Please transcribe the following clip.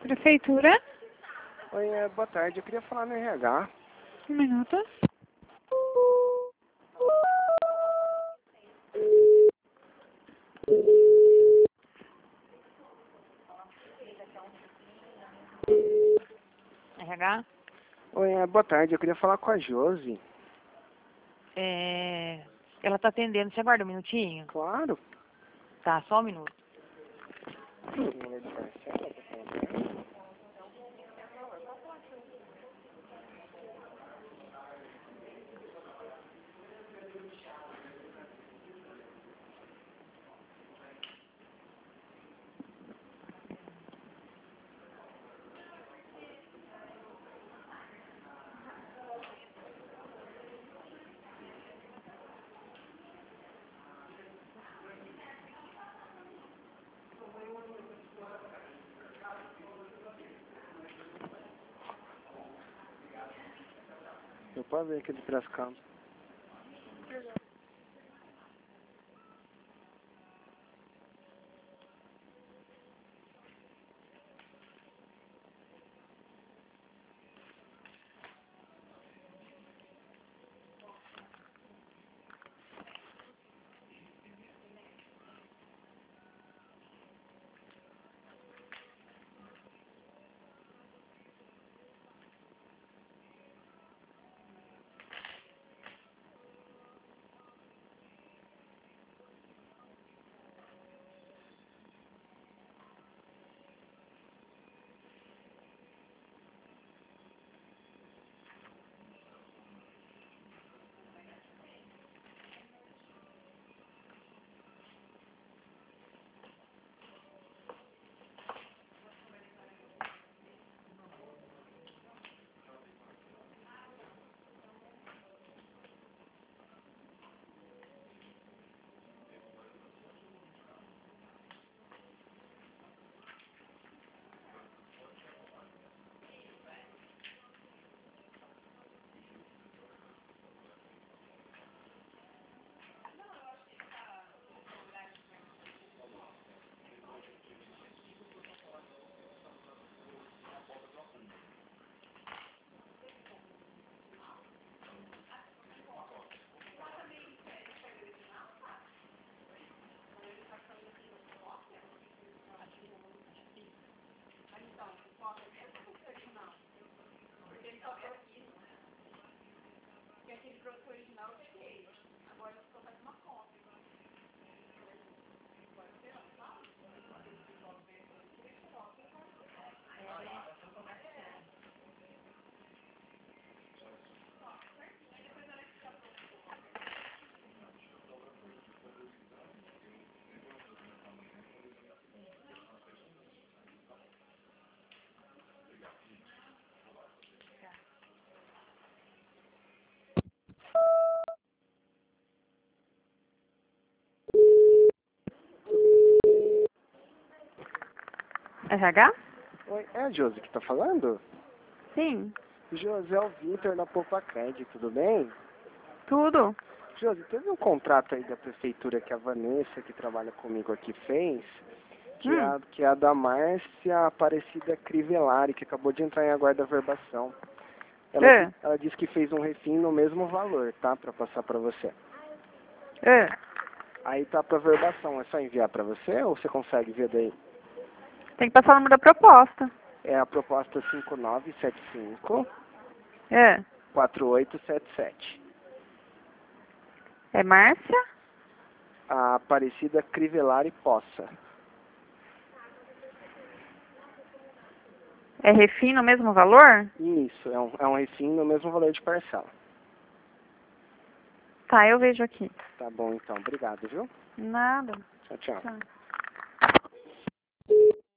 Prefeitura? Oi, boa tarde. Eu queria falar no RH. Um minuto. RH? Oi, boa tarde. Eu queria falar com a Josi. Ela tá atendendo. Você aguarda um minutinho? Claro. Tá, só um minuto. Número de parcela, tá falando? Eu posso ver aqui de Piracicaba. RH? Oi, é a Josi que tá falando? Sim. Josi, é o Vitor da Poupa Crédito, tudo bem? Tudo? Josi, teve um contrato aí da prefeitura que a Vanessa, que trabalha comigo aqui, fez, que é a da Márcia Aparecida Crivellari, que acabou de entrar em aguardo da verbação. Ela disse que fez um refim no mesmo valor, tá? Pra passar pra você. Aí tá pra verbação, é só enviar pra você ou você consegue ver daí? Tem que passar o número da proposta. É a proposta 5975 É. 4877. É Márcia? A Aparecida Crivellari Poça. É refim no mesmo valor? Isso, é um refim no mesmo valor de parcela. Tá, eu vejo aqui. Tá bom então, obrigado, viu? Nada. Tchau, tchau. Tá.